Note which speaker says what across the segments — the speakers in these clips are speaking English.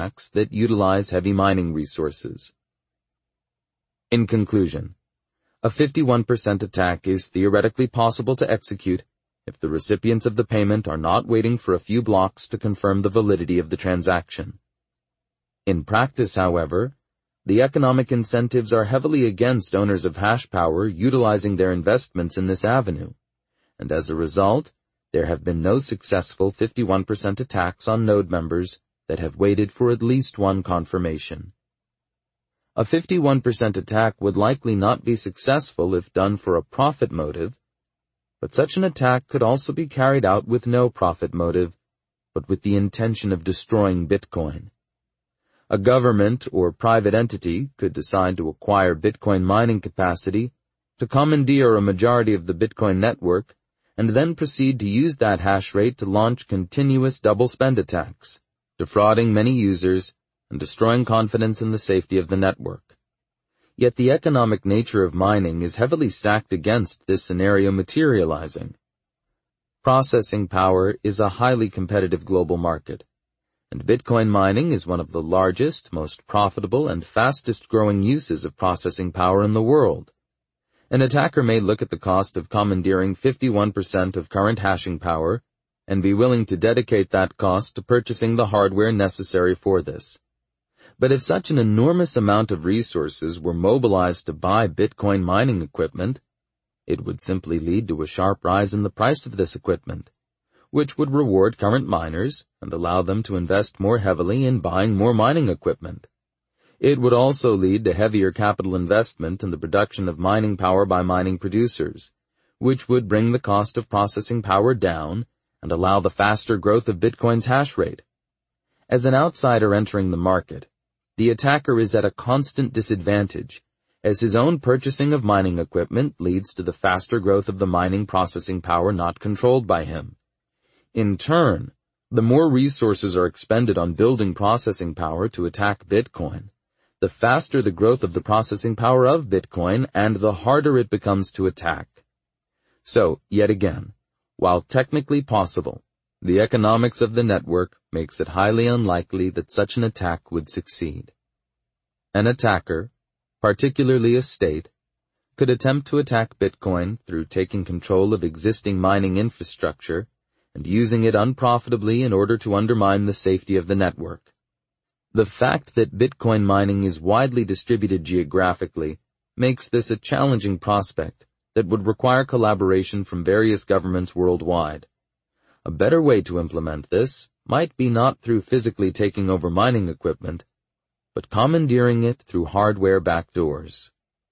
Speaker 1: attacks that utilize heavy mining resources. In conclusion, a 51% attack is theoretically possible to execute if the recipients of the payment are not waiting for a few blocks to confirm the validity of the transaction. In practice, however, the economic incentives are heavily against owners of hash power utilizing their investments in this avenue, and as a result, there have been no successful 51% attacks on node members that have waited for at least one confirmation. A 51% attack would likely not be successful if done for a profit motive, but such an attack could also be carried out with no profit motive, but with the intention of destroying Bitcoin. A government or private entity could decide to acquire Bitcoin mining capacity, to commandeer a majority of the Bitcoin network, and then proceed to use that hash rate to launch continuous double-spend attacks, defrauding many users and destroying confidence in the safety of the network. Yet the economic nature of mining is heavily stacked against this scenario materializing. Processing power is a highly competitive global market, and Bitcoin mining is one of the largest, most profitable, and fastest-growing uses of processing power in the world. An attacker may look at the cost of commandeering 51% of current hashing power and be willing to dedicate that cost to purchasing the hardware necessary for this. But if such an enormous amount of resources were mobilized to buy Bitcoin mining equipment, it would simply lead to a sharp rise in the price of this equipment, which would reward current miners and allow them to invest more heavily in buying more mining equipment. It would also lead to heavier capital investment in the production of mining power by mining producers, which would bring the cost of processing power down and allow the faster growth of Bitcoin's hash rate. As an outsider entering the market, the attacker is at a constant disadvantage, as his own purchasing of mining equipment leads to the faster growth of the mining processing power not controlled by him. In turn, the more resources are expended on building processing power to attack Bitcoin, the faster the growth of the processing power of Bitcoin and the harder it becomes to attack. So, yet again, while technically possible, the economics of the network makes it highly unlikely that such an attack would succeed. An attacker, particularly a state, could attempt to attack Bitcoin through taking control of existing mining infrastructure and using it unprofitably in order to undermine the safety of the network. The fact that Bitcoin mining is widely distributed geographically makes this a challenging prospect that would require collaboration from various governments worldwide. A better way to implement this might be not through physically taking over mining equipment, but commandeering it through hardware backdoors.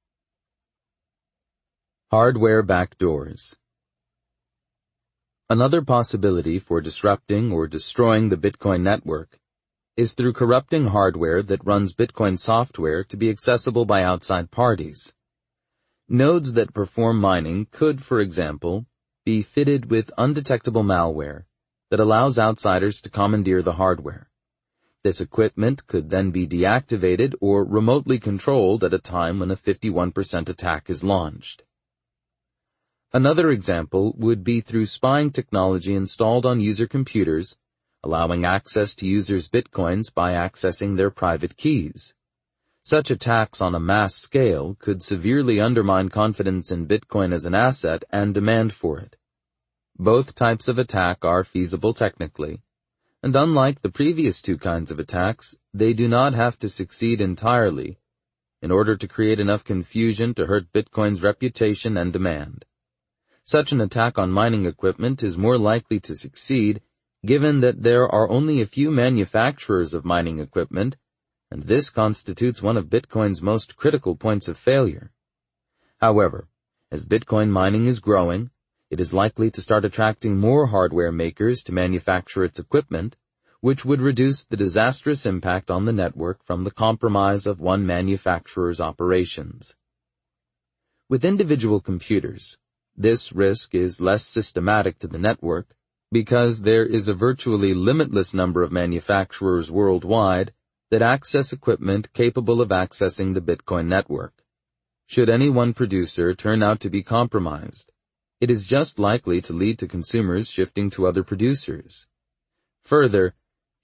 Speaker 1: Hardware backdoors. Another possibility for disrupting or destroying the Bitcoin network is through corrupting hardware that runs Bitcoin software to be accessible by outside parties. Nodes that perform mining could, for example, be fitted with undetectable malware that allows outsiders to commandeer the hardware. This equipment could then be deactivated or remotely controlled at a time when a 51% attack is launched. Another example would be through spying technology installed on user computers, allowing access to users' bitcoins by accessing their private keys. Such attacks on a mass scale could severely undermine confidence in Bitcoin as an asset and demand for it. Both types of attack are feasible technically, and unlike the previous two kinds of attacks, they do not have to succeed entirely in order to create enough confusion to hurt Bitcoin's reputation and demand. Such an attack on mining equipment is more likely to succeed given that there are only a few manufacturers of mining equipment, and this constitutes one of Bitcoin's most critical points of failure. However, as Bitcoin mining is growing, it is likely to start attracting more hardware makers to manufacture its equipment, which would reduce the disastrous impact on the network from the compromise of one manufacturer's operations. With individual computers, this risk is less systematic to the network because there is a virtually limitless number of manufacturers worldwide that access equipment capable of accessing the Bitcoin network. Should any one producer turn out to be compromised, it is just likely to lead to consumers shifting to other producers. Further,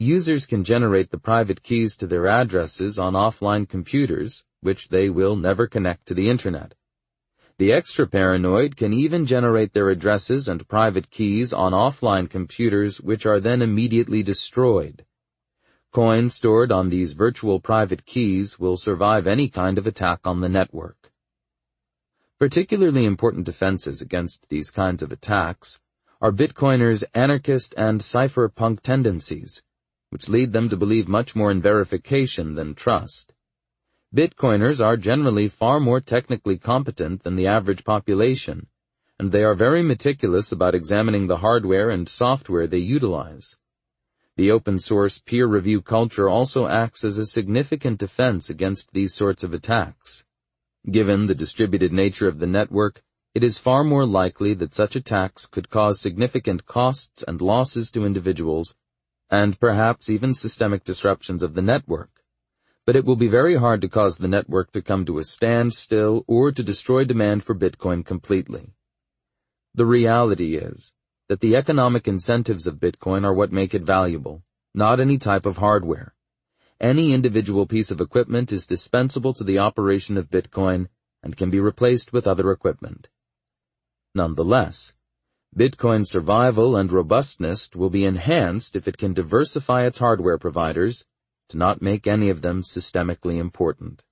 Speaker 1: users can generate the private keys to their addresses on offline computers, which they will never connect to the Internet. The extra paranoid can even generate their addresses and private keys on offline computers, which are then immediately destroyed. Coins stored on these virtual private keys will survive any kind of attack on the network. Particularly important defenses against these kinds of attacks are Bitcoiners' anarchist and cypherpunk tendencies, which lead them to believe much more in verification than trust. Bitcoiners are generally far more technically competent than the average population, and they are very meticulous about examining the hardware and software they utilize. The open-source peer review culture also acts as a significant defense against these sorts of attacks. Given the distributed nature of the network, it is far more likely that such attacks could cause significant costs and losses to individuals, and perhaps even systemic disruptions of the network. But it will be very hard to cause the network to come to a standstill or to destroy demand for Bitcoin completely. The reality is that the economic incentives of Bitcoin are what make it valuable, not any type of hardware. Any individual piece of equipment is dispensable to the operation of Bitcoin and can be replaced with other equipment. Nonetheless, Bitcoin's survival and robustness will be enhanced if it can diversify its hardware providers to not make any of them systemically important.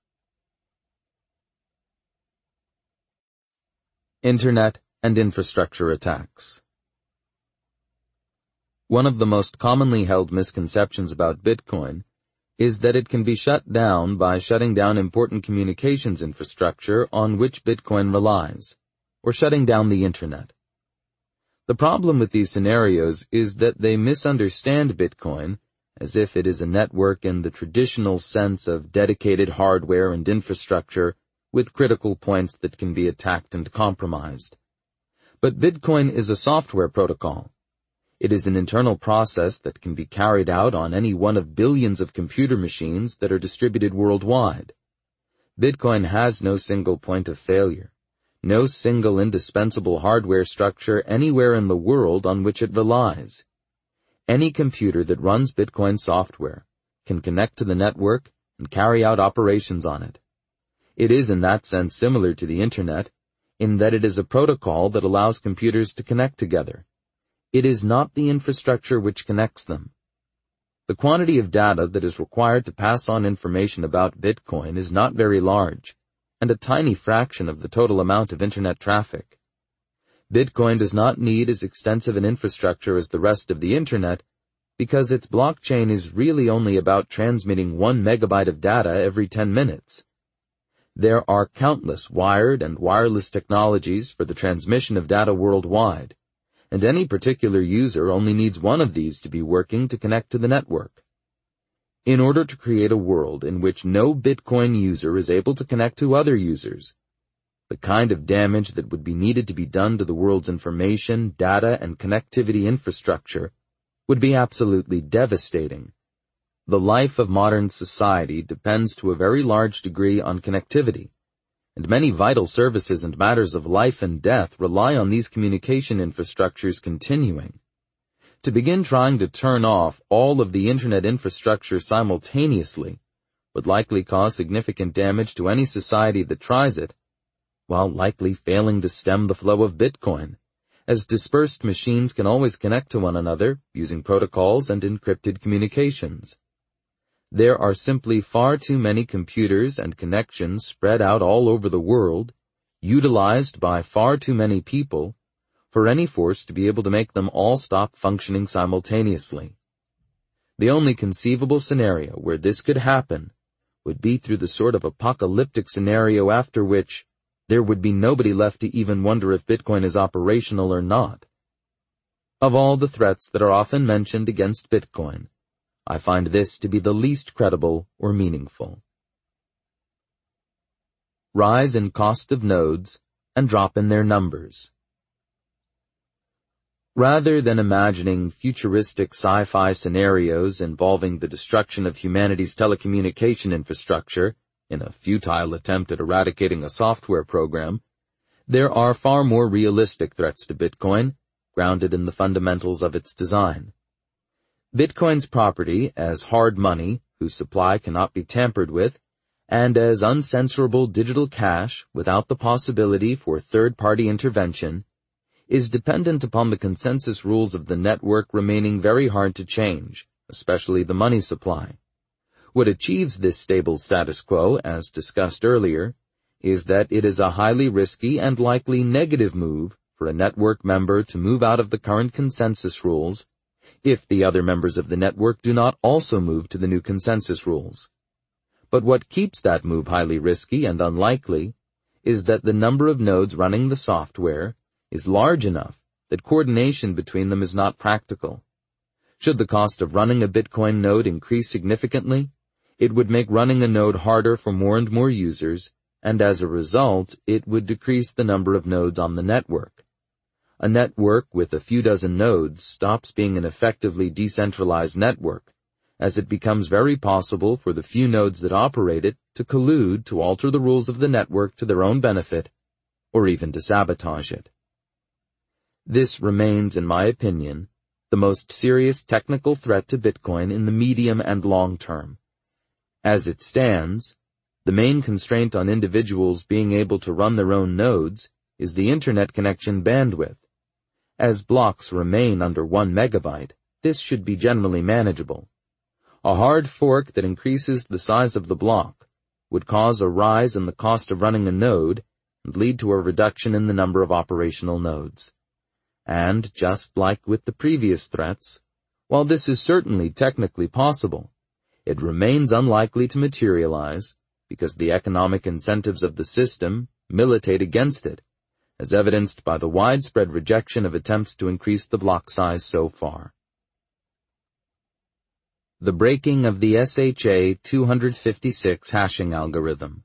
Speaker 1: Internet and infrastructure attacks. One of the most commonly held misconceptions about Bitcoin is that it can be shut down by shutting down important communications infrastructure on which Bitcoin relies, or shutting down the Internet. The problem with these scenarios is that they misunderstand Bitcoin as if it is a network in the traditional sense of dedicated hardware and infrastructure with critical points that can be attacked and compromised. But Bitcoin is a software protocol. It is an internal process that can be carried out on any one of billions of computer machines that are distributed worldwide. Bitcoin has no single point of failure, no single indispensable hardware structure anywhere in the world on which it relies. Any computer that runs Bitcoin software can connect to the network and carry out operations on it. It is in that sense similar to the Internet, in that it is a protocol that allows computers to connect together. It is not the infrastructure which connects them. The quantity of data that is required to pass on information about Bitcoin is not very large, and a tiny fraction of the total amount of Internet traffic. Bitcoin does not need as extensive an infrastructure as the rest of the Internet because its blockchain is really only about transmitting 1 megabyte of data every 10 minutes. There are countless wired and wireless technologies for the transmission of data worldwide, and any particular user only needs one of these to be working to connect to the network. In order to create a world in which no Bitcoin user is able to connect to other users, the kind of damage that would be needed to be done to the world's information, data, and connectivity infrastructure would be absolutely devastating. The life of modern society depends to a very large degree on connectivity, and many vital services and matters of life and death rely on these communication infrastructures continuing. To begin trying to turn off all of the Internet infrastructure simultaneously would likely cause significant damage to any society that tries it, while likely failing to stem the flow of Bitcoin, as dispersed machines can always connect to one another using protocols and encrypted communications. There are simply far too many computers and connections spread out all over the world, utilized by far too many people, for any force to be able to make them all stop functioning simultaneously. The only conceivable scenario where this could happen would be through the sort of apocalyptic scenario after which there would be nobody left to even wonder if Bitcoin is operational or not. Of all the threats that are often mentioned against Bitcoin, I find this to be the least credible or meaningful. Rise in cost of nodes and drop in their numbers. Rather than imagining futuristic sci-fi scenarios involving the destruction of humanity's telecommunication infrastructure in a futile attempt at eradicating a software program, there are far more realistic threats to Bitcoin, grounded in the fundamentals of its design. Bitcoin's property as hard money, whose supply cannot be tampered with, and as uncensorable digital cash without the possibility for third-party intervention, is dependent upon the consensus rules of the network remaining very hard to change, especially the money supply. What achieves this stable status quo, as discussed earlier, is that it is a highly risky and likely negative move for a network member to move out of the current consensus rules if the other members of the network do not also move to the new consensus rules. But what keeps that move highly risky and unlikely is that the number of nodes running the software is large enough that coordination between them is not practical. Should the cost of running a Bitcoin node increase significantly, it would make running a node harder for more and more users, and as a result, it would decrease the number of nodes on the network. A network with a few dozen nodes stops being an effectively decentralized network, as it becomes very possible for the few nodes that operate it to collude to alter the rules of the network to their own benefit, or even to sabotage it. This remains, in my opinion, the most serious technical threat to Bitcoin in the medium and long term. As it stands, the main constraint on individuals being able to run their own nodes is the internet connection bandwidth. As blocks remain under 1 megabyte, this should be generally manageable. A hard fork that increases the size of the block would cause a rise in the cost of running a node and lead to a reduction in the number of operational nodes. And just like with the previous threats, while this is certainly technically possible, it remains unlikely to materialize because the economic incentives of the system militate against it, as evidenced by the widespread rejection of attempts to increase the block size so far. The breaking of the SHA-256 hashing algorithm.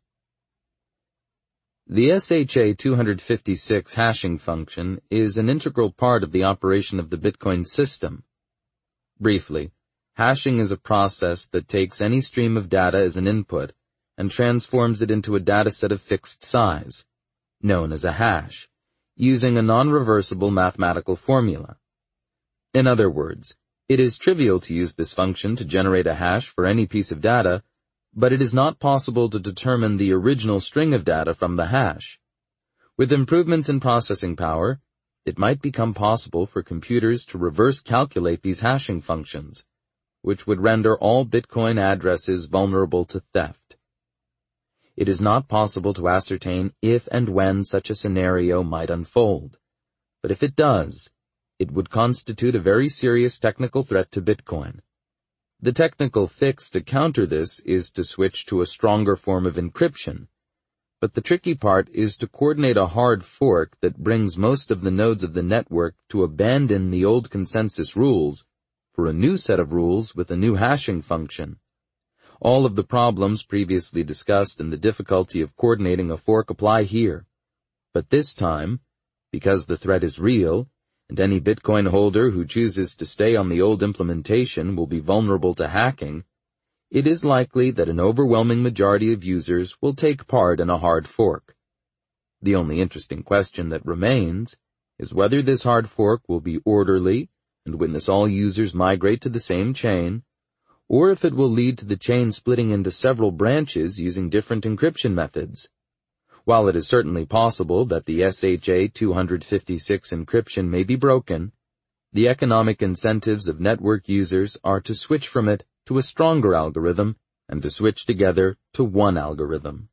Speaker 1: The SHA-256 hashing function is an integral part of the operation of the Bitcoin system. Briefly, hashing is a process that takes any stream of data as an input and transforms it into a dataset of fixed size, known as a hash, using a non-reversible mathematical formula. In other words, it is trivial to use this function to generate a hash for any piece of data, but it is not possible to determine the original string of data from the hash. With improvements in processing power, it might become possible for computers to reverse calculate these hashing functions, which would render all Bitcoin addresses vulnerable to theft. It is not possible to ascertain if and when such a scenario might unfold, but if it does, it would constitute a very serious technical threat to Bitcoin. The technical fix to counter this is to switch to a stronger form of encryption, but the tricky part is to coordinate a hard fork that brings most of the nodes of the network to abandon the old consensus rules for a new set of rules with a new hashing function. All of the problems previously discussed and the difficulty of coordinating a fork apply here. But this time, because the threat is real, and any Bitcoin holder who chooses to stay on the old implementation will be vulnerable to hacking, it is likely that an overwhelming majority of users will take part in a hard fork. The only interesting question that remains is whether this hard fork will be orderly and witness all users migrate to the same chain, or if it will lead to the chain splitting into several branches using different encryption methods. While it is certainly possible that the SHA-256 encryption may be broken, the economic incentives of network users are to switch from it to a stronger algorithm and to switch together to one algorithm.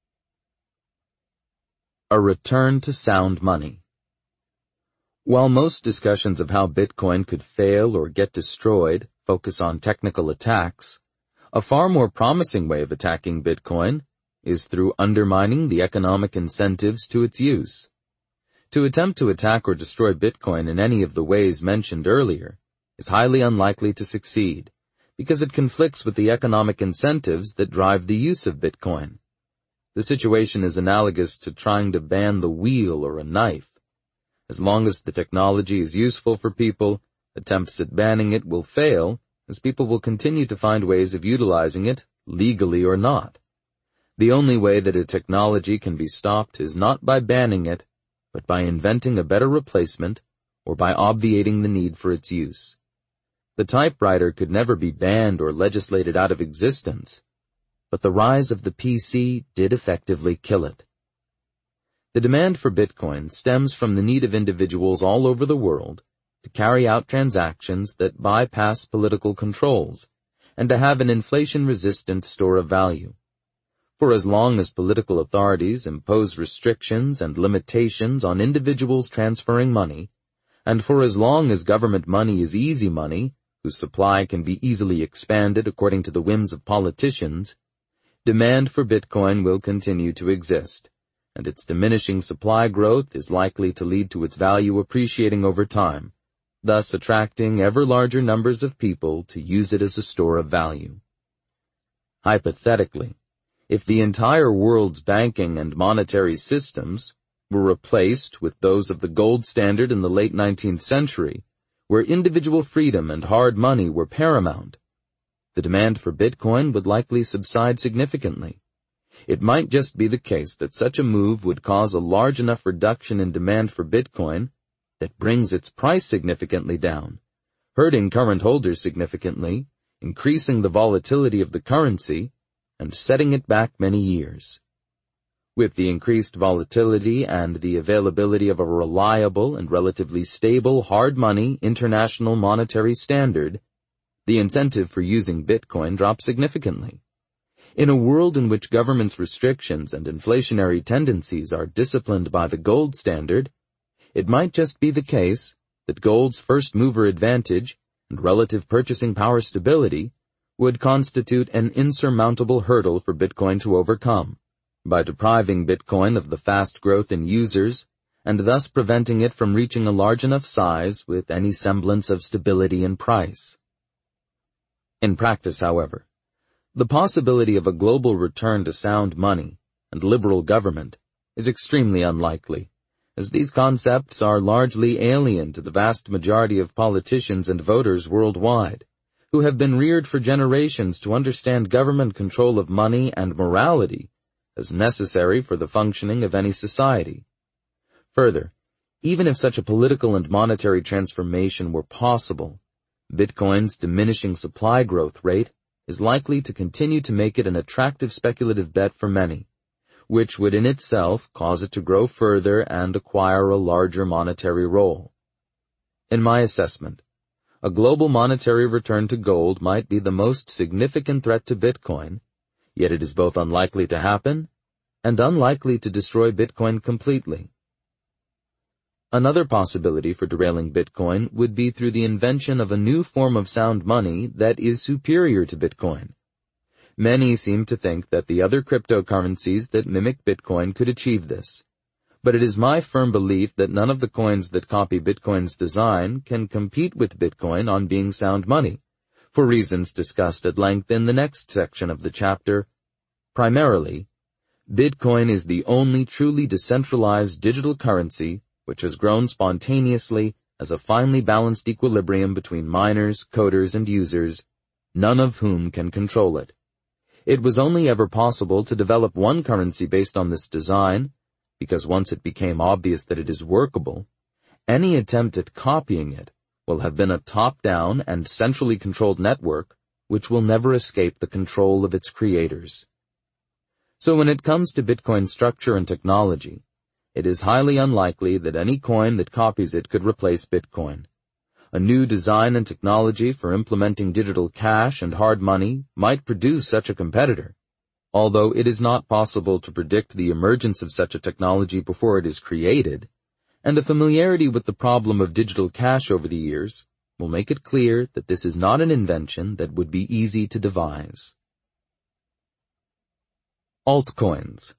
Speaker 1: A return to sound money. While most discussions of how Bitcoin could fail or get destroyed focus on technical attacks, a far more promising way of attacking Bitcoin is through undermining the economic incentives to its use. To attempt to attack or destroy Bitcoin in any of the ways mentioned earlier is highly unlikely to succeed, because it conflicts with the economic incentives that drive the use of Bitcoin. The situation is analogous to trying to ban the wheel or a knife. As long as the technology is useful for people, attempts at banning it will fail, as people will continue to find ways of utilizing it, legally or not. The only way that a technology can be stopped is not by banning it, but by inventing a better replacement or by obviating the need for its use. The typewriter could never be banned or legislated out of existence, but the rise of the PC did effectively kill it. The demand for Bitcoin stems from the need of individuals all over the world to carry out transactions that bypass political controls and to have an inflation-resistant store of value. For as long as political authorities impose restrictions and limitations on individuals transferring money, and for as long as government money is easy money, whose supply can be easily expanded according to the whims of politicians, demand for Bitcoin will continue to exist, and its diminishing supply growth is likely to lead to its value appreciating over time, thus attracting ever larger numbers of people to use it as a store of value. Hypothetically, if the entire world's banking and monetary systems were replaced with those of the gold standard in the late 19th century, where individual freedom and hard money were paramount, the demand for Bitcoin would likely subside significantly. It might just be the case that such a move would cause a large enough reduction in demand for Bitcoin that brings its price significantly down, hurting current holders significantly, increasing the volatility of the currency, and setting it back many years. With the increased volatility and the availability of a reliable and relatively stable hard money international monetary standard, the incentive for using Bitcoin drops significantly. In a world in which government's restrictions and inflationary tendencies are disciplined by the gold standard, it might just be the case that gold's first-mover advantage and relative purchasing power stability would constitute an insurmountable hurdle for Bitcoin to overcome, by depriving Bitcoin of the fast growth in users and thus preventing it from reaching a large enough size with any semblance of stability in price. In practice, however, the possibility of a global return to sound money and liberal government is extremely unlikely, as these concepts are largely alien to the vast majority of politicians and voters worldwide, who have been reared for generations to understand government control of money and morality as necessary for the functioning of any society. Further, even if such a political and monetary transformation were possible, Bitcoin's diminishing supply growth rate is likely to continue to make it an attractive speculative bet for many, which would in itself cause it to grow further and acquire a larger monetary role. In my assessment, a global monetary return to gold might be the most significant threat to Bitcoin, yet it is both unlikely to happen and unlikely to destroy Bitcoin completely. Another possibility for derailing Bitcoin would be through the invention of a new form of sound money that is superior to Bitcoin. Many seem to think that the other cryptocurrencies that mimic Bitcoin could achieve this, but it is my firm belief that none of the coins that copy Bitcoin's design can compete with Bitcoin on being sound money, for reasons discussed at length in the next section of the chapter. Primarily, Bitcoin is the only truly decentralized digital currency which has grown spontaneously as a finely balanced equilibrium between miners, coders, and users, none of whom can control it. It was only ever possible to develop one currency based on this design, because once it became obvious that it is workable, any attempt at copying it will have been a top-down and centrally controlled network which will never escape the control of its creators. So when it comes to Bitcoin structure and technology, it is highly unlikely that any coin that copies it could replace Bitcoin. A new design and technology for implementing digital cash and hard money might produce such a competitor, although it is not possible to predict the emergence of such a technology before it is created, and a familiarity with the problem of digital cash over the years will make it clear that this is not an invention that would be easy to devise. Altcoins.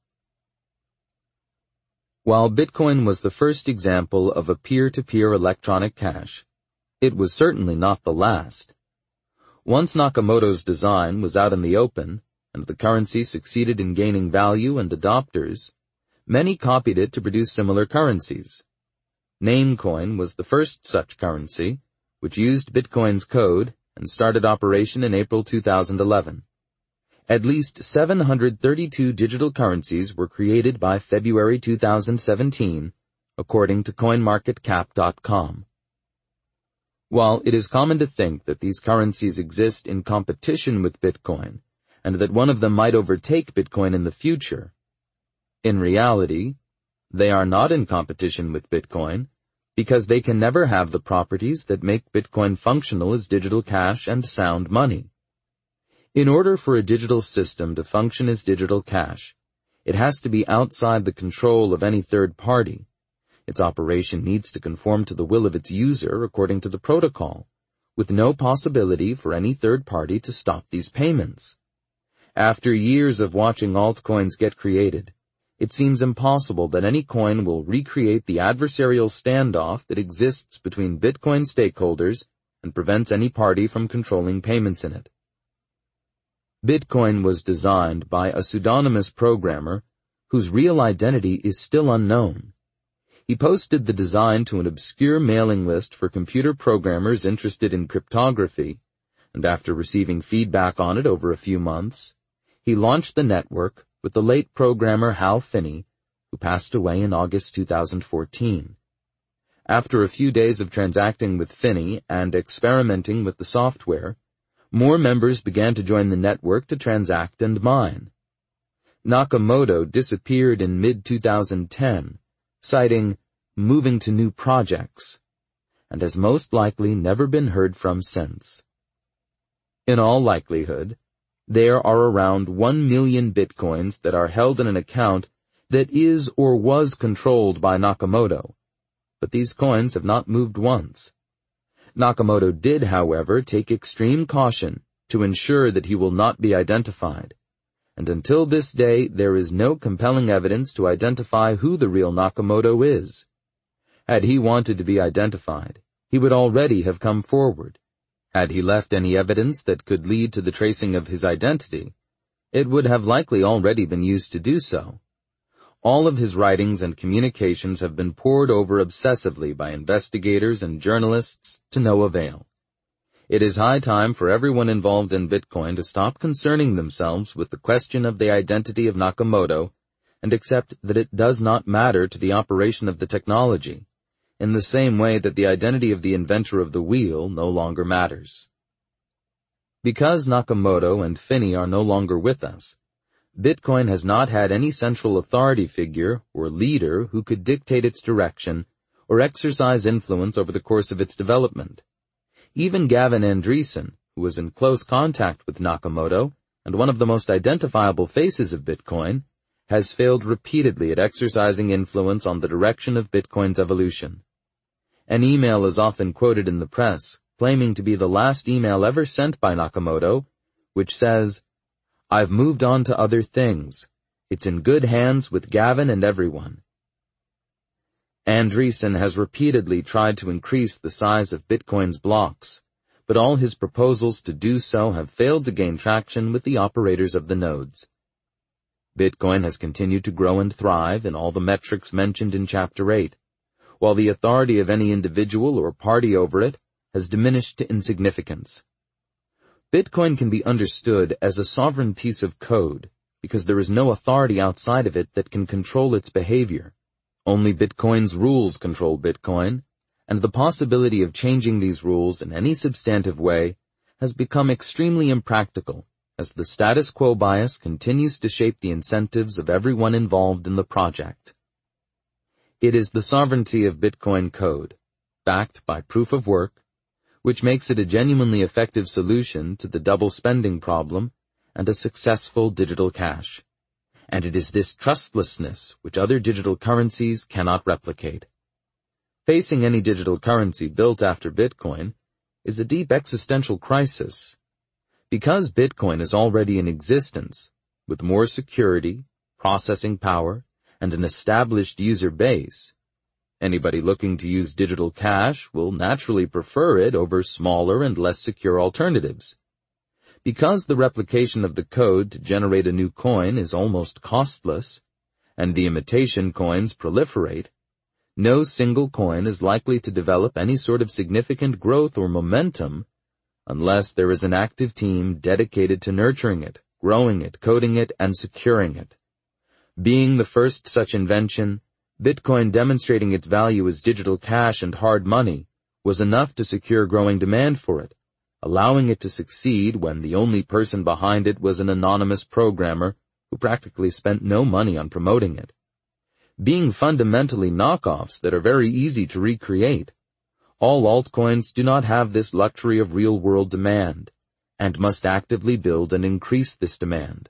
Speaker 1: While Bitcoin was the first example of a peer-to-peer electronic cash, it was certainly not the last. Once Nakamoto's design was out in the open, and the currency succeeded in gaining value and adopters, many copied it to produce similar currencies. Namecoin was the first such currency, which used Bitcoin's code and started operation in April 2011. At least 732 digital currencies were created by February 2017, according to CoinMarketCap.com. While it is common to think that these currencies exist in competition with Bitcoin, and that one of them might overtake Bitcoin in the future, in reality, they are not in competition with Bitcoin, because they can never have the properties that make Bitcoin functional as digital cash and sound money. In order for a digital system to function as digital cash, it has to be outside the control of any third party. Its operation needs to conform to the will of its user according to the protocol, with no possibility for any third party to stop these payments. After years of watching altcoins get created, it seems impossible that any coin will recreate the adversarial standoff that exists between Bitcoin stakeholders and prevents any party from controlling payments in it. Bitcoin was designed by a pseudonymous programmer whose real identity is still unknown. He posted the design to an obscure mailing list for computer programmers interested in cryptography, and after receiving feedback on it over a few months, he launched the network with the late programmer Hal Finney, who passed away in August 2014. After a few days of transacting with Finney and experimenting with the software, more members began to join the network to transact and mine. Nakamoto disappeared in mid-2010, citing moving to new projects, and has most likely never been heard from since. In all likelihood, there are around 1 million Bitcoins that are held in an account that is or was controlled by Nakamoto, but these coins have not moved once. Nakamoto did, however, take extreme caution to ensure that he will not be identified, and until this day there is no compelling evidence to identify who the real Nakamoto is. Had he wanted to be identified, he would already have come forward. Had he left any evidence that could lead to the tracing of his identity, it would have likely already been used to do so. All of his writings and communications have been pored over obsessively by investigators and journalists to no avail. It is high time for everyone involved in Bitcoin to stop concerning themselves with the question of the identity of Nakamoto and accept that it does not matter to the operation of the technology, in the same way that the identity of the inventor of the wheel no longer matters. Because Nakamoto and Finney are no longer with us, Bitcoin has not had any central authority figure or leader who could dictate its direction or exercise influence over the course of its development. Even Gavin Andresen, who was in close contact with Nakamoto and one of the most identifiable faces of Bitcoin, has failed repeatedly at exercising influence on the direction of Bitcoin's evolution. An email is often quoted in the press, claiming to be the last email ever sent by Nakamoto, which says, "I've moved on to other things. It's in good hands with Gavin and everyone." Andresen has repeatedly tried to increase the size of Bitcoin's blocks, but all his proposals to do so have failed to gain traction with the operators of the nodes. Bitcoin has continued to grow and thrive in all the metrics mentioned in Chapter 8, while the authority of any individual or party over it has diminished to insignificance. Bitcoin can be understood as a sovereign piece of code because there is no authority outside of it that can control its behavior. Only Bitcoin's rules control Bitcoin, and the possibility of changing these rules in any substantive way has become extremely impractical as the status quo bias continues to shape the incentives of everyone involved in the project. It is the sovereignty of Bitcoin code, backed by proof of work, which makes it a genuinely effective solution to the double spending problem and a successful digital cash. And it is this trustlessness which other digital currencies cannot replicate. Facing any digital currency built after Bitcoin is a deep existential crisis. Because Bitcoin is already in existence, with more security, processing power, and an established user base, anybody looking to use digital cash will naturally prefer it over smaller and less secure alternatives. Because the replication of the code to generate a new coin is almost costless, and the imitation coins proliferate, no single coin is likely to develop any sort of significant growth or momentum unless there is an active team dedicated to nurturing it, growing it, coding it, and securing it. Being the first such invention, Bitcoin demonstrating its value as digital cash and hard money was enough to secure growing demand for it, allowing it to succeed when the only person behind it was an anonymous programmer who practically spent no money on promoting it. Being fundamentally knockoffs that are very easy to recreate, all altcoins do not have this luxury of real-world demand, and must actively build and increase this demand.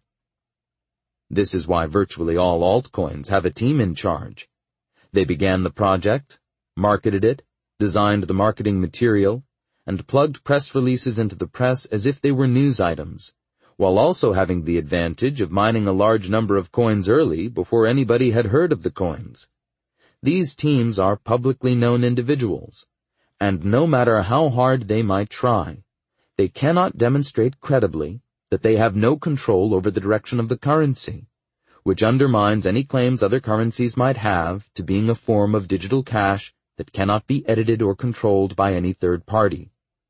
Speaker 1: This is why virtually all altcoins have a team in charge. They began the project, marketed it, designed the marketing material, and plugged press releases into the press as if they were news items, while also having the advantage of mining a large number of coins early before anybody had heard of the coins. These teams are publicly known individuals, and no matter how hard they might try, they cannot demonstrate credibly that they have no control over the direction of the currency, which undermines any claims other currencies might have to being a form of digital cash that cannot be edited or controlled by any third party.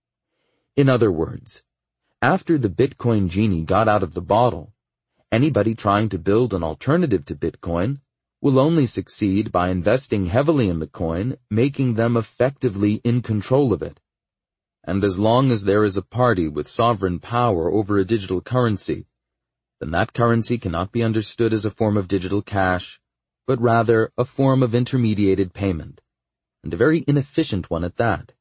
Speaker 1: In other words, after the Bitcoin genie got out of the bottle, anybody trying to build an alternative to Bitcoin will only succeed by investing heavily in the coin, making them effectively in control of it. And as long as there is a party with sovereign power over a digital currency, then that currency cannot be understood as a form of digital cash, but rather a form of intermediated payment, and a very inefficient one at that.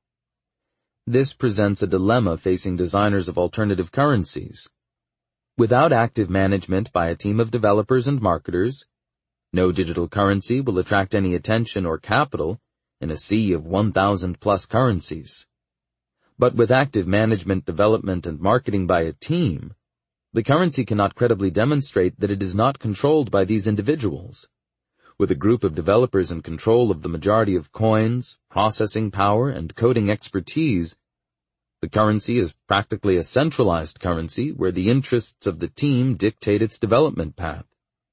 Speaker 1: This presents a dilemma facing designers of alternative currencies. Without active management by a team of developers and marketers, no digital currency will attract any attention or capital in a sea of 1,000+ currencies. But with active management, development, and marketing by a team, the currency cannot credibly demonstrate that it is not controlled by these individuals. With a group of developers in control of the majority of coins, processing power, and coding expertise, the currency is practically a centralized currency where the interests of the team dictate its development path.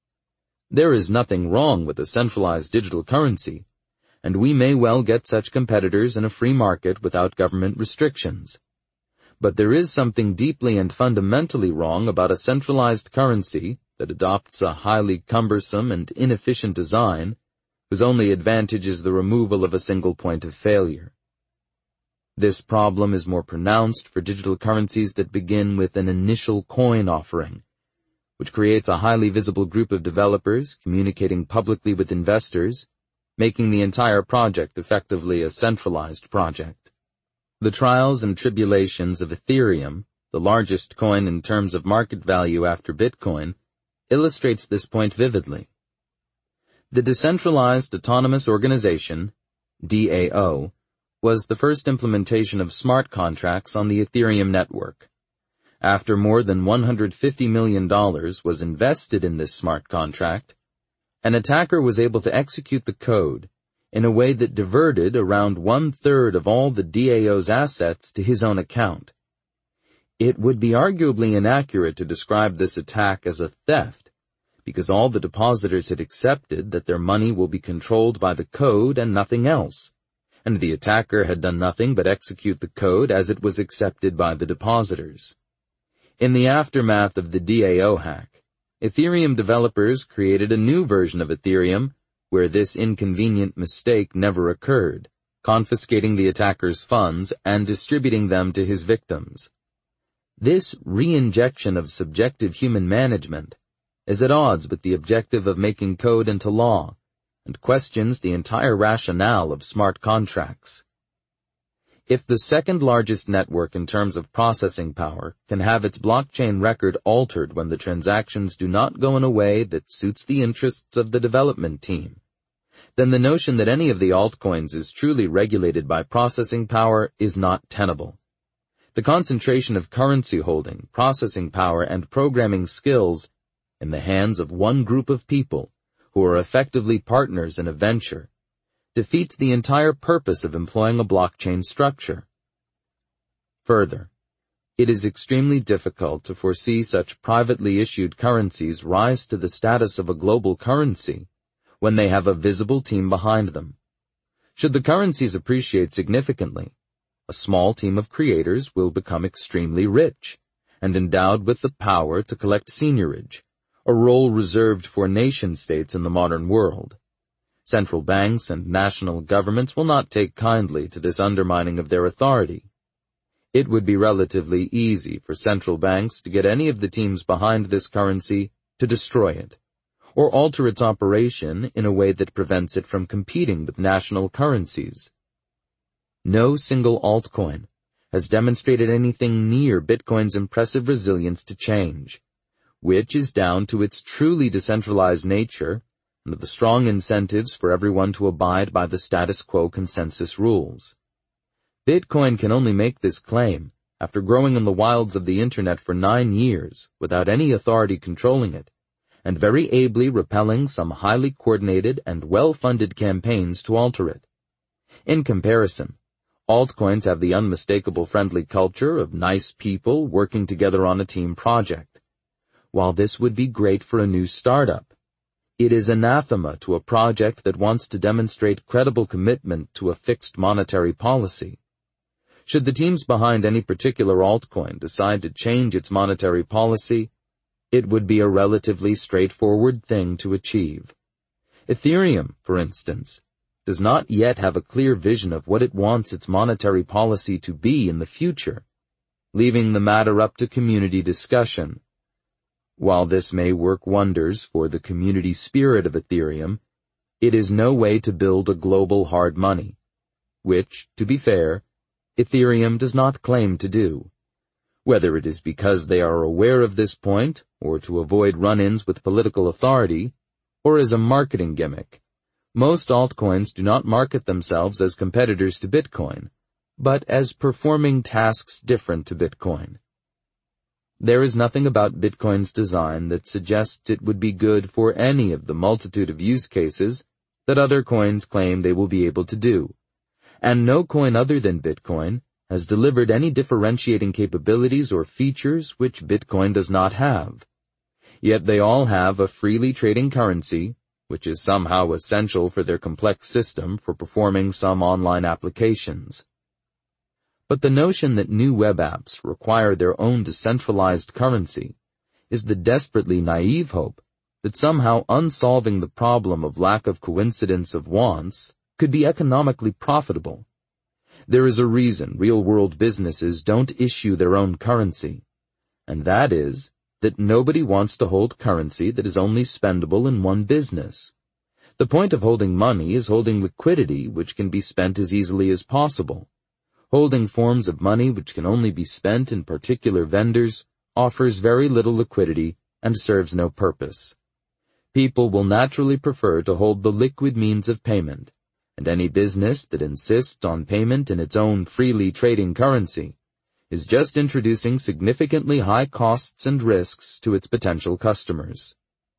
Speaker 1: There is nothing wrong with a centralized digital currency, and we may well get such competitors in a free market without government restrictions. But there is something deeply and fundamentally wrong about a centralized currency that adopts a highly cumbersome and inefficient design, whose only advantage is the removal of a single point of failure. This problem is more pronounced for digital currencies that begin with an initial coin offering, which creates a highly visible group of developers communicating publicly with investors, making the entire project effectively a centralized project. The trials and tribulations of Ethereum, the largest coin in terms of market value after Bitcoin, illustrates this point vividly. The Decentralized Autonomous Organization, DAO, was the first implementation of smart contracts on the Ethereum network. After more than $150 million was invested in this smart contract, an attacker was able to execute the code in a way that diverted around 1/3 of all the DAO's assets to his own account. It would be arguably inaccurate to describe this attack as a theft, because all the depositors had accepted that their money will be controlled by the code and nothing else, and the attacker had done nothing but execute the code as it was accepted by the depositors. In the aftermath of the DAO hack, Ethereum developers created a new version of Ethereum where this inconvenient mistake never occurred, confiscating the attacker's funds and distributing them to his victims. This re-injection of subjective human management is at odds with the objective of making code into law and questions the entire rationale of smart contracts. If the second largest network in terms of processing power can have its blockchain record altered when the transactions do not go in a way that suits the interests of the development team, then the notion that any of the altcoins is truly regulated by processing power is not tenable. The concentration of currency holding, processing power, and programming skills in the hands of one group of people who are effectively partners in a venture defeats the entire purpose of employing a blockchain structure. Further, it is extremely difficult to foresee such privately issued currencies rise to the status of a global currency when they have a visible team behind them. Should the currencies appreciate significantly, a small team of creators will become extremely rich and endowed with the power to collect seigniorage, a role reserved for nation-states in the modern world. Central banks and national governments will not take kindly to this undermining of their authority. It would be relatively easy for central banks to get any of the teams behind this currency to destroy it, or alter its operation in a way that prevents it from competing with national currencies. No single altcoin has demonstrated anything near Bitcoin's impressive resilience to change, which is down to its truly decentralized nature and the strong incentives for everyone to abide by the status quo consensus rules. Bitcoin can only make this claim after growing in the wilds of the internet for 9 years without any authority controlling it, and very ably repelling some highly coordinated and well-funded campaigns to alter it. In comparison, altcoins have the unmistakable friendly culture of nice people working together on a team project. While this would be great for a new startup, it is anathema to a project that wants to demonstrate credible commitment to a fixed monetary policy. Should the teams behind any particular altcoin decide to change its monetary policy, it would be a relatively straightforward thing to achieve. Ethereum, for instance, does not yet have a clear vision of what it wants its monetary policy to be in the future, leaving the matter up to community discussion. While this may work wonders for the community spirit of Ethereum, it is no way to build a global hard money, which, to be fair, Ethereum does not claim to do. Whether it is because they are aware of this point, or to avoid run-ins with political authority, or as a marketing gimmick, most altcoins do not market themselves as competitors to Bitcoin, but as performing tasks different to Bitcoin. There is nothing about Bitcoin's design that suggests it would be good for any of the multitude of use cases that other coins claim they will be able to do, and no coin other than Bitcoin has delivered any differentiating capabilities or features which Bitcoin does not have. Yet they all have a freely trading currency, which is somehow essential for their complex system for performing some online applications. But the notion that new web apps require their own decentralized currency is the desperately naive hope that somehow unsolving the problem of lack of coincidence of wants could be economically profitable. There is a reason real-world businesses don't issue their own currency, and that is that nobody wants to hold currency that is only spendable in one business. The point of holding money is holding liquidity which can be spent as easily as possible. Holding forms of money which can only be spent in particular vendors offers very little liquidity and serves no purpose. People will naturally prefer to hold the liquid means of payment, and any business that insists on payment in its own freely trading currency is just introducing significantly high costs and risks to its potential customers.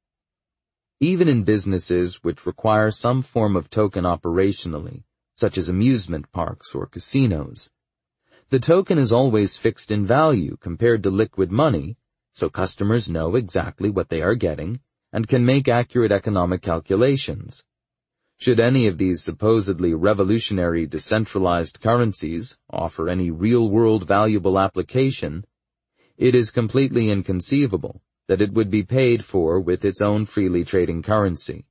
Speaker 1: Even in businesses which require some form of token operationally, such as amusement parks or casinos, the token is always fixed in value compared to liquid money, so customers know exactly what they are getting and can make accurate economic calculations. Should any of these supposedly revolutionary decentralized currencies offer any real-world valuable application, it is completely inconceivable that it would be paid for with its own freely trading currency.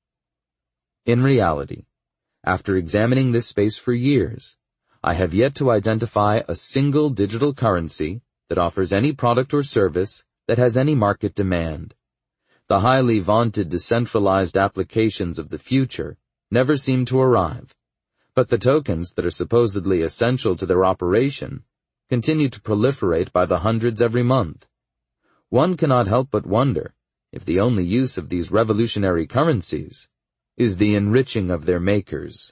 Speaker 1: In reality, after examining this space for years, I have yet to identify a single digital currency that offers any product or service that has any market demand. The highly vaunted decentralized applications of the future never seem to arrive, but the tokens that are supposedly essential to their operation continue to proliferate by the hundreds every month. One cannot help but wonder if the only use of these revolutionary currencies is the enriching of their makers.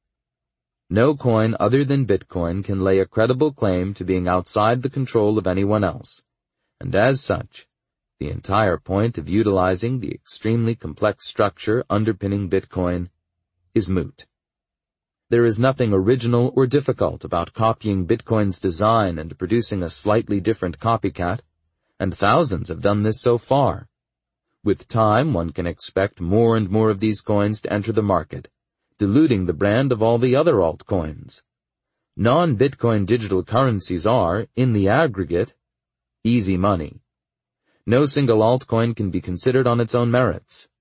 Speaker 1: No coin other than Bitcoin can lay a credible claim to being outside the control of anyone else, and as such, the entire point of utilizing the extremely complex structure underpinning Bitcoin is moot. There is nothing original or difficult about copying Bitcoin's design and producing a slightly different copycat, and thousands have done this so far. With time, one can expect more and more of these coins to enter the market, diluting the brand of all the other altcoins. Non-Bitcoin digital currencies are, in the aggregate, easy money. No single altcoin can be considered on its own merits,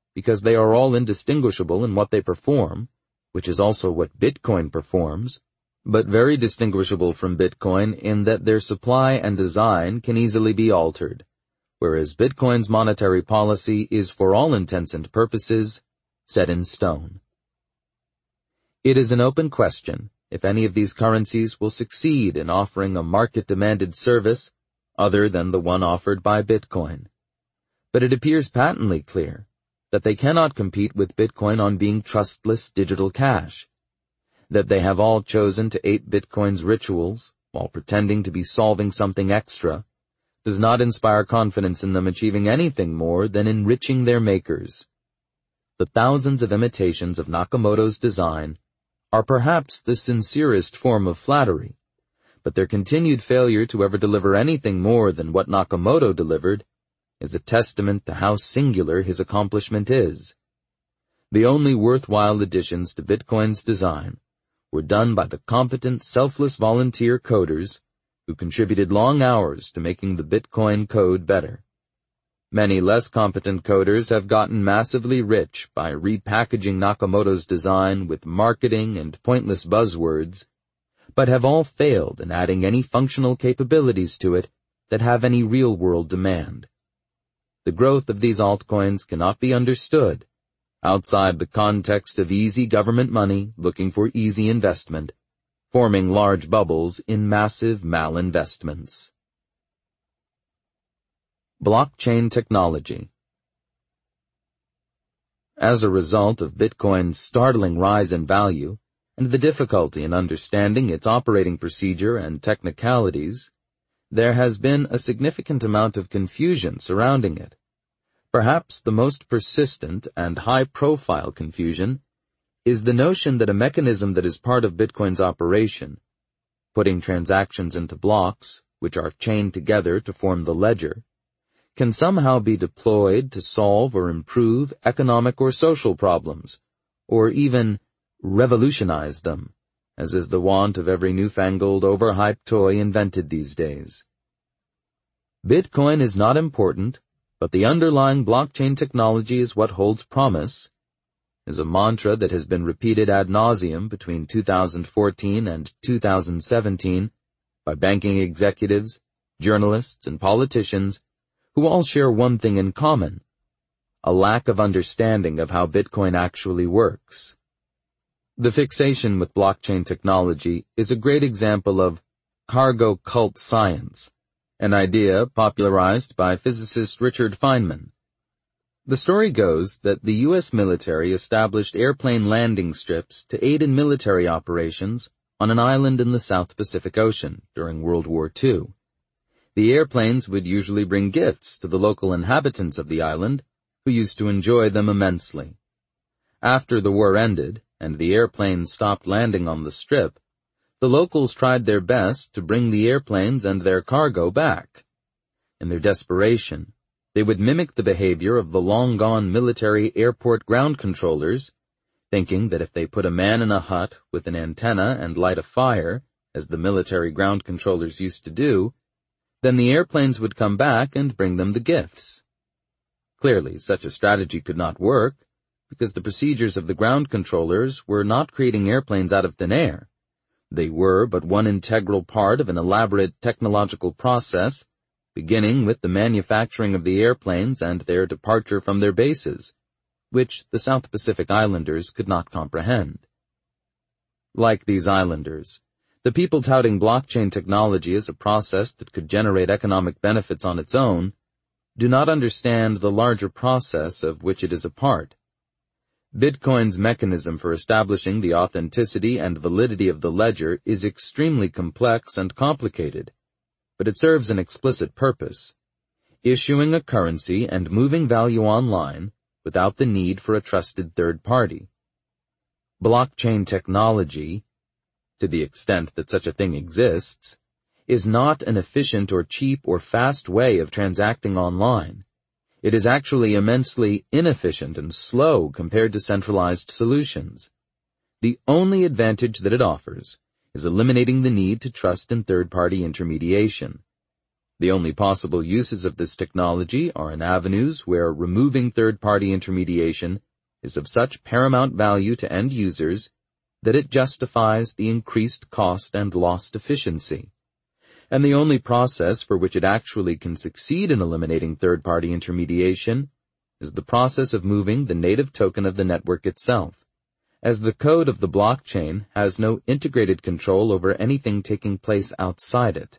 Speaker 1: because they are all indistinguishable in what they perform, which is also what Bitcoin performs, but very distinguishable from Bitcoin in that their supply and design can easily be altered, whereas Bitcoin's monetary policy is for all intents and purposes set in stone. It is an open question if any of these currencies will succeed in offering a market-demanded service other than the one offered by Bitcoin. But it appears patently clear that they cannot compete with Bitcoin on being trustless digital cash, that they have all chosen to ape Bitcoin's rituals while pretending to be solving something extra, does not inspire confidence in them achieving anything more than enriching their makers. The thousands of imitations of Nakamoto's design are perhaps the sincerest form of flattery, but their continued failure to ever deliver anything more than what Nakamoto delivered is a testament to how singular his accomplishment is. The only worthwhile additions to Bitcoin's design were done by the competent, selfless volunteer coders who contributed long hours to making the Bitcoin code better. Many less competent coders have gotten massively rich by repackaging Nakamoto's design with marketing and pointless buzzwords, but have all failed in adding any functional capabilities to it that have any real-world demand. The growth of these altcoins cannot be understood outside the context of easy government money looking for easy investment, forming large bubbles in massive malinvestments. Blockchain technology. As a result of Bitcoin's startling rise in value and the difficulty in understanding its operating procedure and technicalities, there has been a significant amount of confusion surrounding it. Perhaps the most persistent and high-profile confusion is the notion that a mechanism that is part of Bitcoin's operation, putting transactions into blocks, which are chained together to form the ledger, can somehow be deployed to solve or improve economic or social problems, or even revolutionize them, as is the wont of every newfangled, overhyped toy invented these days. Bitcoin is not important, but the underlying blockchain technology is what holds promise, is a mantra that has been repeated ad nauseum between 2014 and 2017 by banking executives, journalists, and politicians who all share one thing in common: a lack of understanding of how Bitcoin actually works. The fixation with blockchain technology is a great example of cargo cult science, an idea popularized by physicist Richard Feynman. The story goes that the U.S. military established airplane landing strips to aid in military operations on an island in the South Pacific Ocean during World War II. The airplanes would usually bring gifts to the local inhabitants of the island, who used to enjoy them immensely. After the war ended, and the airplanes stopped landing on the strip, the locals tried their best to bring the airplanes and their cargo back. In their desperation, they would mimic the behavior of the long-gone military airport ground controllers, thinking that if they put a man in a hut with an antenna and light a fire, as the military ground controllers used to do, then the airplanes would come back and bring them the gifts. Clearly, such a strategy could not work, because the procedures of the ground controllers were not creating airplanes out of thin air. They were but one integral part of an elaborate technological process, beginning with the manufacturing of the airplanes and their departure from their bases, which the South Pacific Islanders could not comprehend. Like these islanders, the people touting blockchain technology as a process that could generate economic benefits on its own do not understand the larger process of which it is a part. Bitcoin's mechanism for establishing the authenticity and validity of the ledger is extremely complex and complicated, but it serves an explicit purpose: issuing a currency and moving value online without the need for a trusted third party. Blockchain technology, to the extent that such a thing exists, is not an efficient or cheap or fast way of transacting online. It is actually immensely inefficient and slow compared to centralized solutions. The only advantage that it offers is eliminating the need to trust in third-party intermediation. The only possible uses of this technology are in avenues where removing third-party intermediation is of such paramount value to end users that it justifies the increased cost and lost efficiency. And the only process for which it actually can succeed in eliminating third-party intermediation is the process of moving the native token of the network itself, as the code of the blockchain has no integrated control over anything taking place outside it.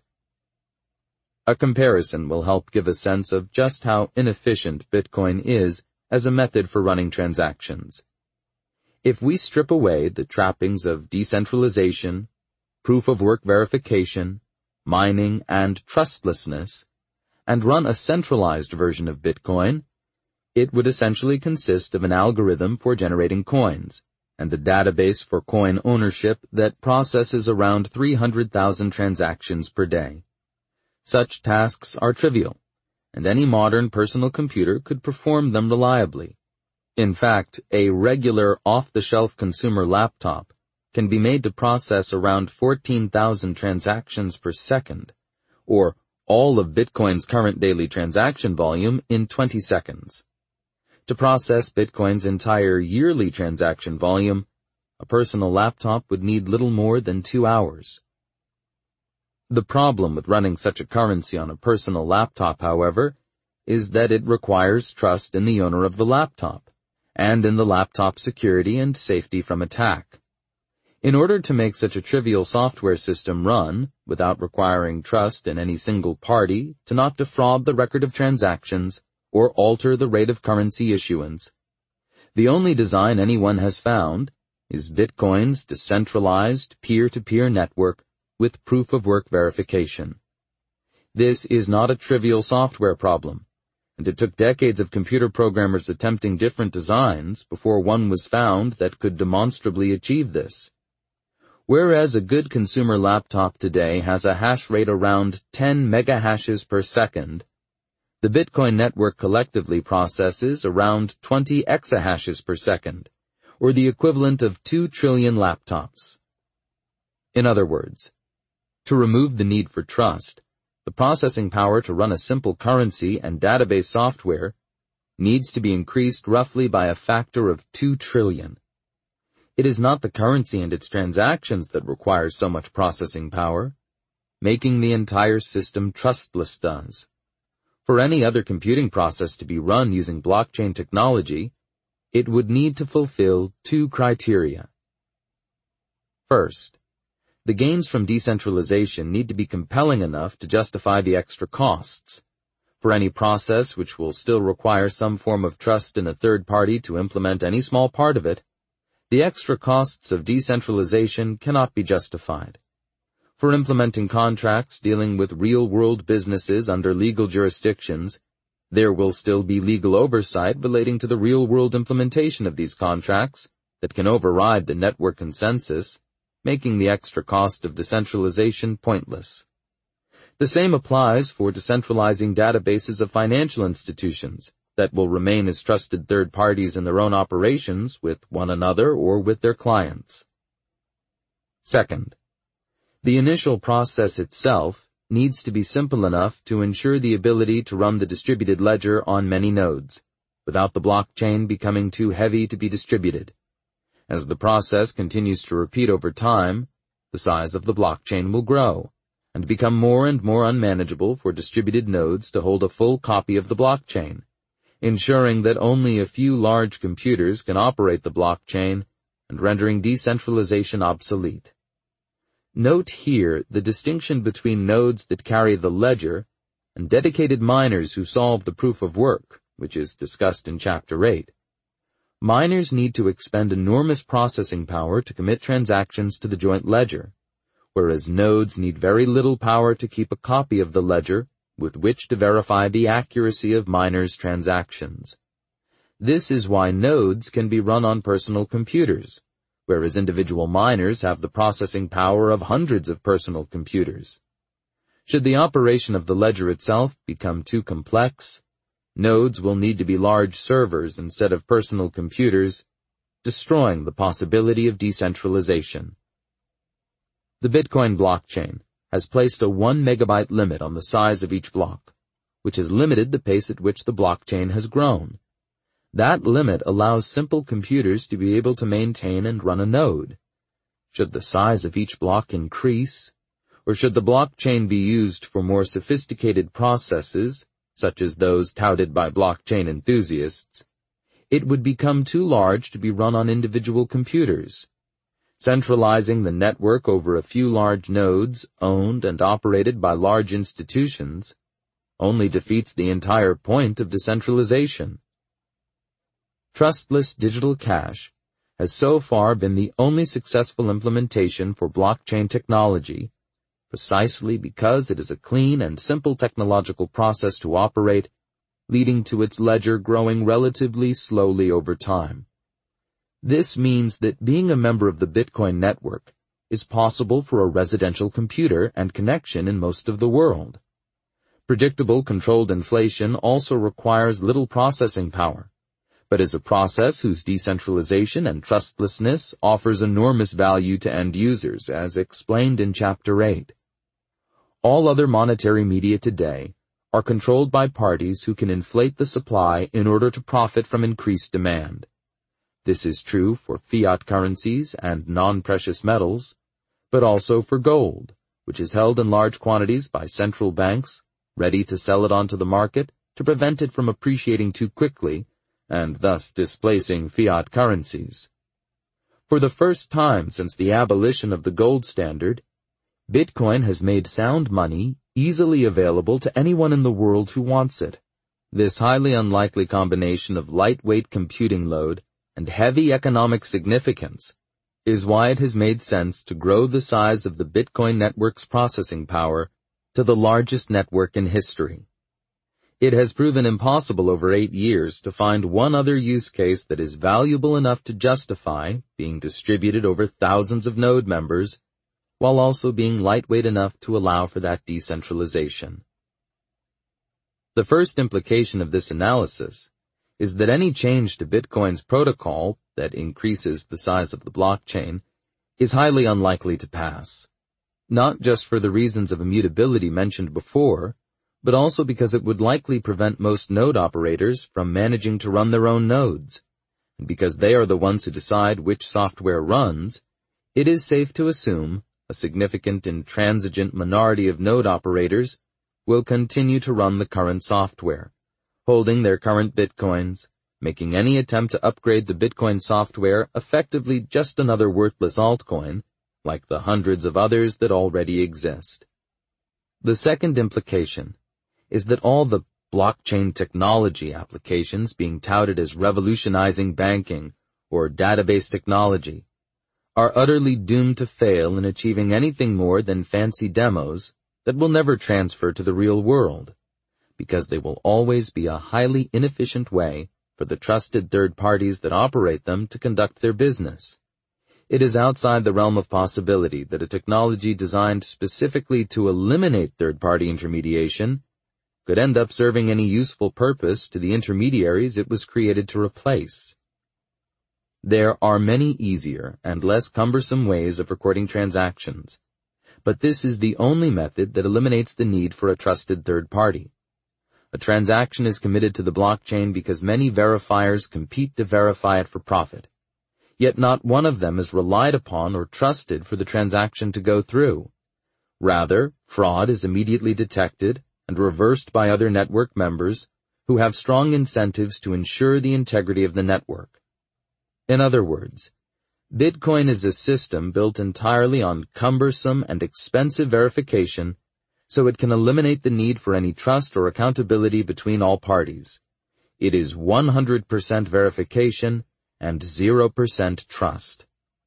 Speaker 1: A comparison will help give a sense of just how inefficient Bitcoin is as a method for running transactions. If we strip away the trappings of decentralization, proof-of-work verification, mining, and trustlessness, and run a centralized version of Bitcoin, it would essentially consist of an algorithm for generating coins, and a database for coin ownership that processes around 300,000 transactions per day. Such tasks are trivial, and any modern personal computer could perform them reliably. In fact, a regular off-the-shelf consumer laptop can be made to process around 14,000 transactions per second, or all of Bitcoin's current daily transaction volume in 20 seconds. To process Bitcoin's entire yearly transaction volume, a personal laptop would need little more than 2 hours. The problem with running such a currency on a personal laptop, however, is that it requires trust in the owner of the laptop, and in the laptop's security and safety from attack. In order to make such a trivial software system run, without requiring trust in any single party to not defraud the record of transactions or alter the rate of currency issuance, the only design anyone has found is Bitcoin's decentralized peer-to-peer network with proof-of-work verification. This is not a trivial software problem, and it took decades of computer programmers attempting different designs before one was found that could demonstrably achieve this. Whereas a good consumer laptop today has a hash rate around 10 megahashes per second, the Bitcoin network collectively processes around 20 exahashes per second, or the equivalent of 2 trillion laptops. In other words, to remove the need for trust, the processing power to run a simple currency and database software needs to be increased roughly by a factor of 2 trillion. It is not the currency and its transactions that requires so much processing power. Making the entire system trustless does. For any other computing process to be run using blockchain technology, it would need to fulfill 2 criteria. First, the gains from decentralization need to be compelling enough to justify the extra costs. For any process which will still require some form of trust in a third party to implement any small part of it, the extra costs of decentralization cannot be justified. For implementing contracts dealing with real-world businesses under legal jurisdictions, there will still be legal oversight relating to the real-world implementation of these contracts that can override the network consensus, making the extra cost of decentralization pointless. The same applies for decentralizing databases of financial institutions that will remain as trusted third parties in their own operations with one another or with their clients. Second, the initial process itself needs to be simple enough to ensure the ability to run the distributed ledger on many nodes, without the blockchain becoming too heavy to be distributed. As the process continues to repeat over time, the size of the blockchain will grow, and become more and more unmanageable for distributed nodes to hold a full copy of the blockchain, ensuring that only a few large computers can operate the blockchain and rendering decentralization obsolete. Note here the distinction between nodes that carry the ledger and dedicated miners who solve the proof of work, which is discussed in Chapter 8. Miners need to expend enormous processing power to commit transactions to the joint ledger, whereas nodes need very little power to keep a copy of the ledger with which to verify the accuracy of miners' transactions. This is why nodes can be run on personal computers, whereas individual miners have the processing power of hundreds of personal computers. Should the operation of the ledger itself become too complex, nodes will need to be large servers instead of personal computers, destroying the possibility of decentralization. The Bitcoin blockchain has placed a 1 megabyte limit on the size of each block, which has limited the pace at which the blockchain has grown. That limit allows simple computers to be able to maintain and run a node. Should the size of each block increase, or should the blockchain be used for more sophisticated processes, such as those touted by blockchain enthusiasts, it would become too large to be run on individual computers. Centralizing the network over a few large nodes owned and operated by large institutions only defeats the entire point of decentralization. Trustless digital cash has so far been the only successful implementation for blockchain technology, precisely because it is a clean and simple technological process to operate, leading to its ledger growing relatively slowly over time. This means that being a member of the Bitcoin network is possible for a residential computer and connection in most of the world. Predictable controlled inflation also requires little processing power, but is a process whose decentralization and trustlessness offers enormous value to end users, as explained in Chapter 8. All other monetary media today are controlled by parties who can inflate the supply in order to profit from increased demand. This is true for fiat currencies and non-precious metals, but also for gold, which is held in large quantities by central banks, ready to sell it onto the market to prevent it from appreciating too quickly, and thus displacing fiat currencies. For the first time since the abolition of the gold standard, Bitcoin has made sound money easily available to anyone in the world who wants it. This highly unlikely combination of lightweight computing load and heavy economic significance is why it has made sense to grow the size of the Bitcoin network's processing power to the largest network in history. It has proven impossible over 8 years to find one other use case that is valuable enough to justify being distributed over thousands of node members, while also being lightweight enough to allow for that decentralization. The first implication of this analysis is that any change to Bitcoin's protocol that increases the size of the blockchain is highly unlikely to pass, not just for the reasons of immutability mentioned before, but also because it would likely prevent most node operators from managing to run their own nodes, and because they are the ones who decide which software runs, it is safe to assume a significant intransigent minority of node operators will continue to run the current software, holding their current bitcoins, making any attempt to upgrade the Bitcoin software effectively just another worthless altcoin, like the hundreds of others that already exist. The second implication is that all the blockchain technology applications being touted as revolutionizing banking or database technology are utterly doomed to fail in achieving anything more than fancy demos that will never transfer to the real world, because they will always be a highly inefficient way for the trusted third parties that operate them to conduct their business. It is outside the realm of possibility that a technology designed specifically to eliminate third-party intermediation could end up serving any useful purpose to the intermediaries it was created to replace. There are many easier and less cumbersome ways of recording transactions, but this is the only method that eliminates the need for a trusted third party. A transaction is committed to the blockchain because many verifiers compete to verify it for profit, yet not one of them is relied upon or trusted for the transaction to go through. Rather, fraud is immediately detected and reversed by other network members who have strong incentives to ensure the integrity of the network. In other words, Bitcoin is a system built entirely on cumbersome and expensive verification, so it can eliminate the need for any trust or accountability between all parties. It is 100% verification and 0% trust.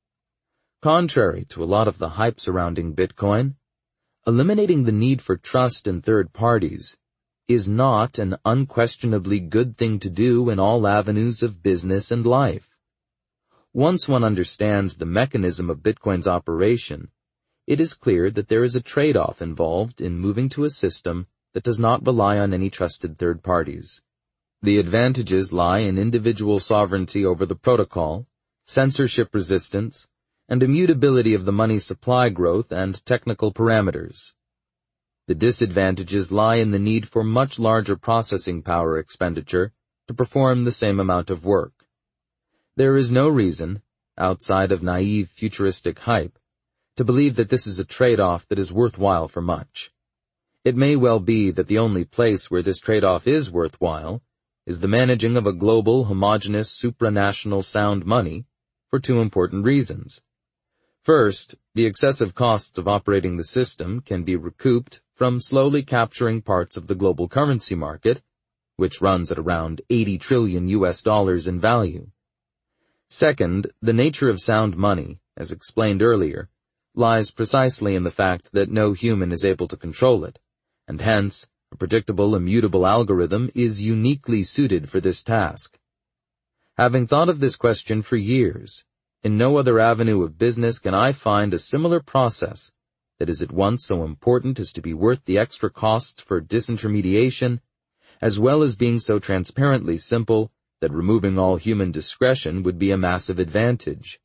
Speaker 1: Contrary to a lot of the hype surrounding Bitcoin, eliminating the need for trust in third parties is not an unquestionably good thing to do in all avenues of business and life. Once one understands the mechanism of Bitcoin's operation, it is clear that there is a trade-off involved in moving to a system that does not rely on any trusted third parties. The advantages lie in individual sovereignty over the protocol, censorship resistance, and immutability of the money supply growth and technical parameters. The disadvantages lie in the need for much larger processing power expenditure to perform the same amount of work. There is no reason, outside of naive futuristic hype, to believe that this is a trade-off that is worthwhile for much. It may well be that the only place where this trade-off is worthwhile is the managing of a global, homogeneous, supranational sound money for two important reasons. First, the excessive costs of operating the system can be recouped from slowly capturing parts of the global currency market, which runs at around $80 trillion in value. Second, the nature of sound money, as explained earlier, lies precisely in the fact that no human is able to control it, and hence, a predictable, immutable algorithm is uniquely suited for this task. Having thought of this question for years, in no other avenue of business can I find a similar process that is at once so important as to be worth the extra costs for disintermediation, as well as being so transparently simple that removing all human discretion would be a massive advantage.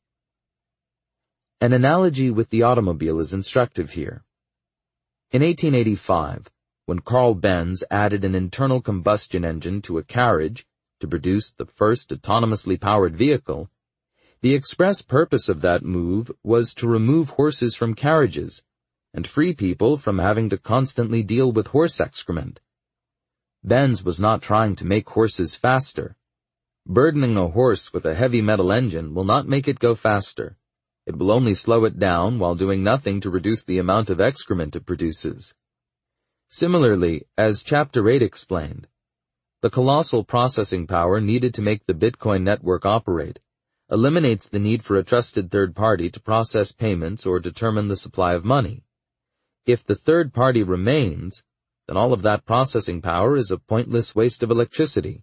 Speaker 1: An analogy with the automobile is instructive here. In 1885, when Carl Benz added an internal combustion engine to a carriage to produce the first autonomously powered vehicle, the express purpose of that move was to remove horses from carriages and free people from having to constantly deal with horse excrement. Benz was not trying to make horses faster. Burdening a horse with a heavy metal engine will not make it go faster. It will only slow it down while doing nothing to reduce the amount of excrement it produces. Similarly, as Chapter 8 explained, the colossal processing power needed to make the Bitcoin network operate eliminates the need for a trusted third party to process payments or determine the supply of money. If the third party remains, then all of that processing power is a pointless waste of electricity.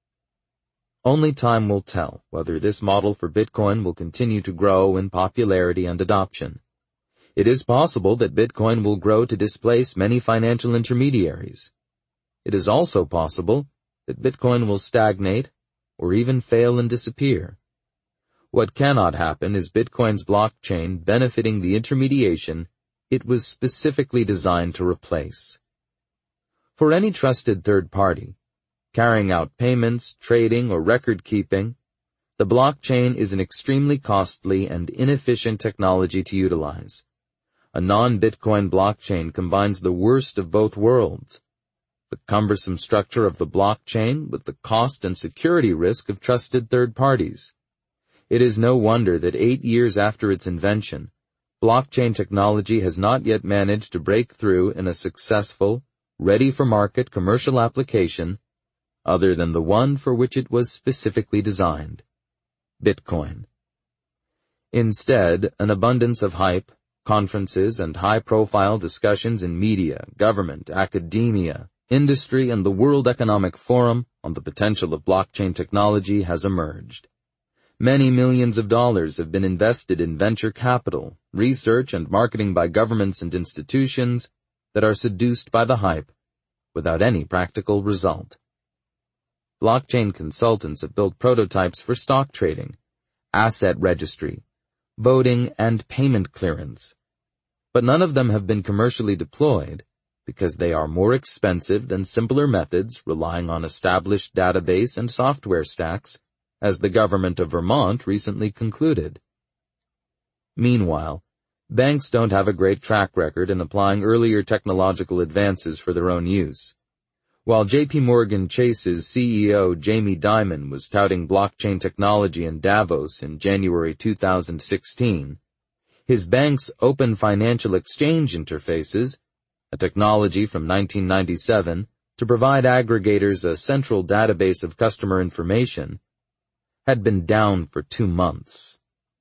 Speaker 1: Only time will tell whether this model for Bitcoin will continue to grow in popularity and adoption. It is possible that Bitcoin will grow to displace many financial intermediaries. It is also possible that Bitcoin will stagnate or even fail and disappear. What cannot happen is Bitcoin's blockchain benefiting the intermediation it was specifically designed to replace. For any trusted third party, carrying out payments, trading, or record-keeping, the blockchain is an extremely costly and inefficient technology to utilize. A non-Bitcoin blockchain combines the worst of both worlds, the cumbersome structure of the blockchain with the cost and security risk of trusted third parties. It is no wonder that 8 years after its invention, blockchain technology has not yet managed to break through in a successful, ready-for-market commercial application other than the one for which it was specifically designed: Bitcoin. Instead, an abundance of hype, conferences, and high-profile discussions in media, government, academia, industry, and the World Economic Forum on the potential of blockchain technology has emerged. Many millions of dollars have been invested in venture capital, research, and marketing by governments and institutions that are seduced by the hype, without any practical result. Blockchain consultants have built prototypes for stock trading, asset registry, voting, and payment clearance. But none of them have been commercially deployed because they are more expensive than simpler methods relying on established database and software stacks, as the government of Vermont recently concluded. Meanwhile, banks don't have a great track record in applying earlier technological advances for their own use. While J.P. Morgan Chase's CEO Jamie Dimon was touting blockchain technology in Davos in January 2016, his bank's Open Financial Exchange interfaces, a technology from 1997 to provide aggregators a central database of customer information, had been down for 2 months.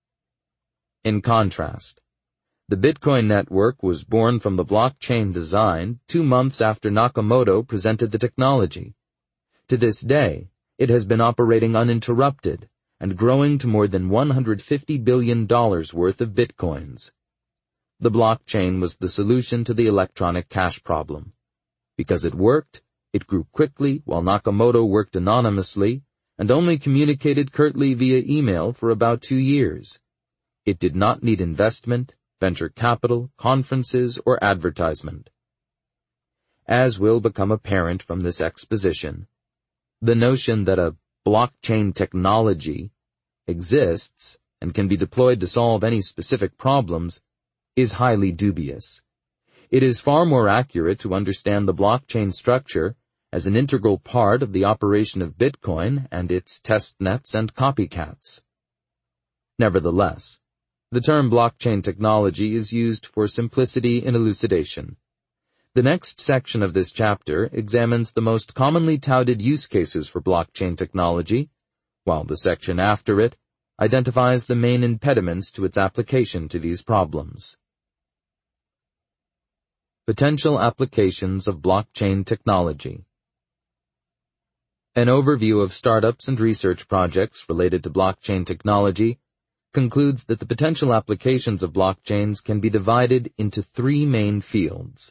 Speaker 1: In contrast, the Bitcoin network was born from the blockchain design 2 months after Nakamoto presented the technology. To this day, it has been operating uninterrupted and growing to more than $150 billion worth of Bitcoins. The blockchain was the solution to the electronic cash problem. Because it worked, it grew quickly while Nakamoto worked anonymously and only communicated curtly via email for about 2 years. It did not need investment, venture capital, conferences, or advertisement. As will become apparent from this exposition, the notion that a blockchain technology exists and can be deployed to solve any specific problems is highly dubious. It is far more accurate to understand the blockchain structure as an integral part of the operation of Bitcoin and its testnets and copycats. Nevertheless, the term blockchain technology is used for simplicity in elucidation. The next section of this chapter examines the most commonly touted use cases for blockchain technology, while the section after it identifies the main impediments to its application to these problems. Potential applications of blockchain technology. An overview of startups and research projects related to blockchain technology concludes that the potential applications of blockchains can be divided into three main fields.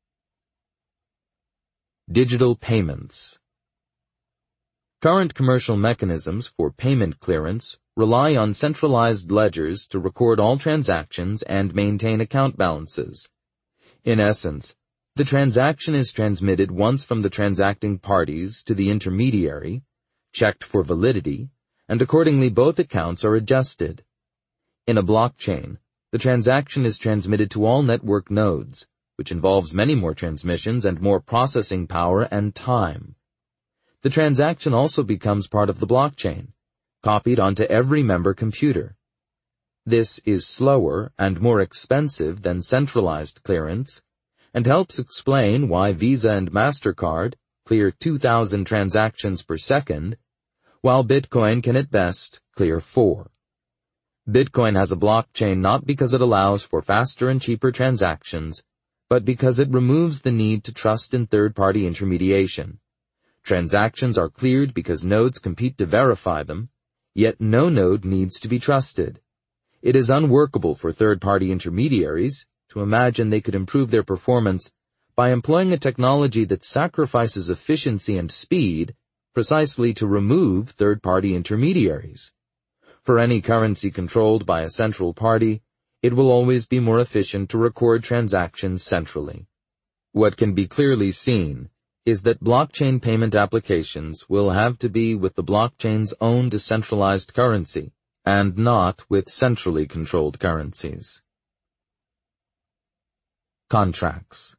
Speaker 1: Digital payments. Current commercial mechanisms for payment clearance rely on centralized ledgers to record all transactions and maintain account balances. In essence, the transaction is transmitted once from the transacting parties to the intermediary, checked for validity, and accordingly both accounts are adjusted. In a blockchain, the transaction is transmitted to all network nodes, which involves many more transmissions and more processing power and time. The transaction also becomes part of the blockchain, copied onto every member computer. This is slower and more expensive than centralized clearance, and helps explain why Visa and MasterCard clear 2,000 transactions per second, while Bitcoin can at best clear 4. Bitcoin has a blockchain not because it allows for faster and cheaper transactions, but because it removes the need to trust in third-party intermediation. Transactions are cleared because nodes compete to verify them, yet no node needs to be trusted. It is unworkable for third-party intermediaries to imagine they could improve their performance by employing a technology that sacrifices efficiency and speed precisely to remove third-party intermediaries. For any currency controlled by a central party, it will always be more efficient to record transactions centrally. What can be clearly seen is that blockchain payment applications will have to be with the blockchain's own decentralized currency, and not with centrally controlled currencies. Contracts.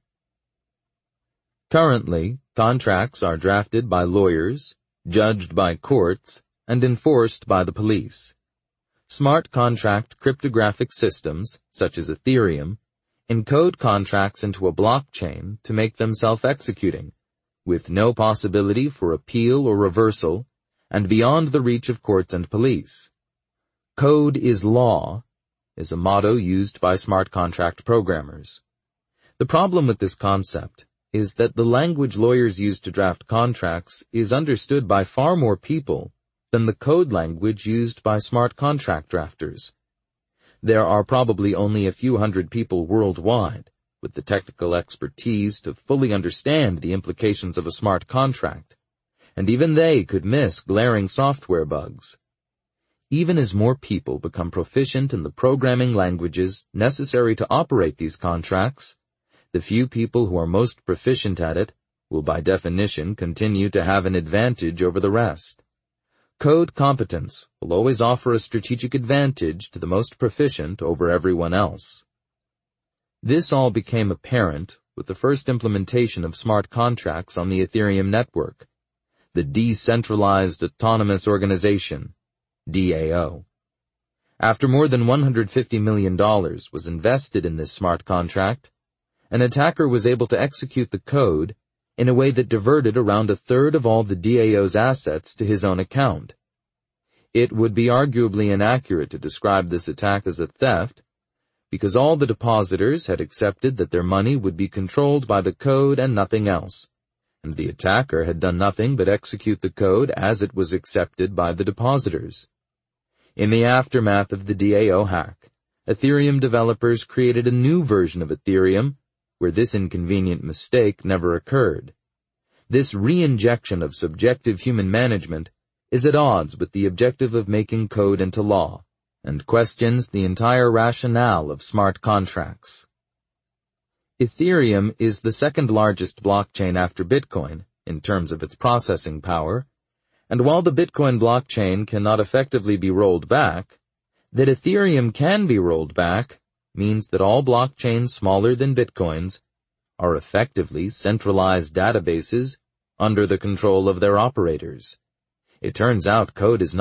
Speaker 1: Currently, contracts are drafted by lawyers, judged by courts, and enforced by the police. Smart contract cryptographic systems, such as Ethereum, encode contracts into a blockchain to make them self-executing, with no possibility for appeal or reversal, and beyond the reach of courts and police. Code is law is a motto used by smart contract programmers. The problem with this concept is that the language lawyers use to draft contracts is understood by far more people than the code language used by smart contract drafters. There are probably only a few hundred people worldwide with the technical expertise to fully understand the implications of a smart contract, and even they could miss glaring software bugs. Even as more people become proficient in the programming languages necessary to operate these contracts, the few people who are most proficient at it will by definition continue to have an advantage over the rest. Code competence will always offer a strategic advantage to the most proficient over everyone else. This all became apparent with the first implementation of smart contracts on the Ethereum network, the Decentralized Autonomous Organization, DAO. After more than $150 million was invested in this smart contract, an attacker was able to execute the code in a way that diverted around a third of all the DAO's assets to his own account. It would be arguably inaccurate to describe this attack as a theft, because all the depositors had accepted that their money would be controlled by the code and nothing else, and the attacker had done nothing but execute the code as it was accepted by the depositors. In the aftermath of the DAO hack, Ethereum developers created a new version of Ethereum where this inconvenient mistake never occurred. This re-injection of subjective human management is at odds with the objective of making code into law, and questions the entire rationale of smart contracts. Ethereum is the second largest blockchain after Bitcoin in terms of its processing power, and while the Bitcoin blockchain cannot effectively be rolled back, that Ethereum can be rolled back means that all blockchains smaller than Bitcoin's are effectively centralized databases under the control of their operators. It turns out code is